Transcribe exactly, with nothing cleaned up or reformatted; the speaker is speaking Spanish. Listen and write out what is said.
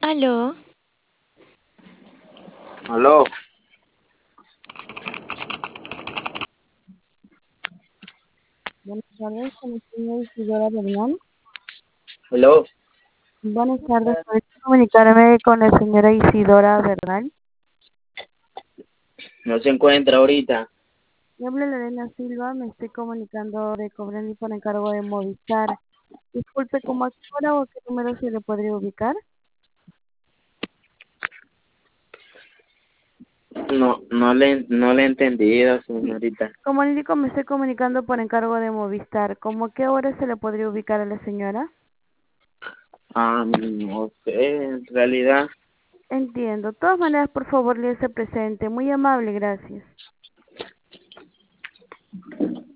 Aló, Aló, Buenas tardes, con el señor Isidora Bernal. aló. Buenas tardes, ¿puedes comunicarme con la señora Isidora Bernal? No se encuentra ahorita. Me habla Lorena Silva, me estoy comunicando de Cobrani por encargo de Movistar. Disculpe, ¿cómo a qué hora o a qué número se le podría ubicar? No, no le, no le he entendido, señorita. Como le indico, me estoy comunicando por encargo de Movistar. ¿Cómo a qué hora se le podría ubicar a la señora? Ah, no sé, en realidad. Entiendo. De todas maneras, por favor, le presente. Muy amable, gracias.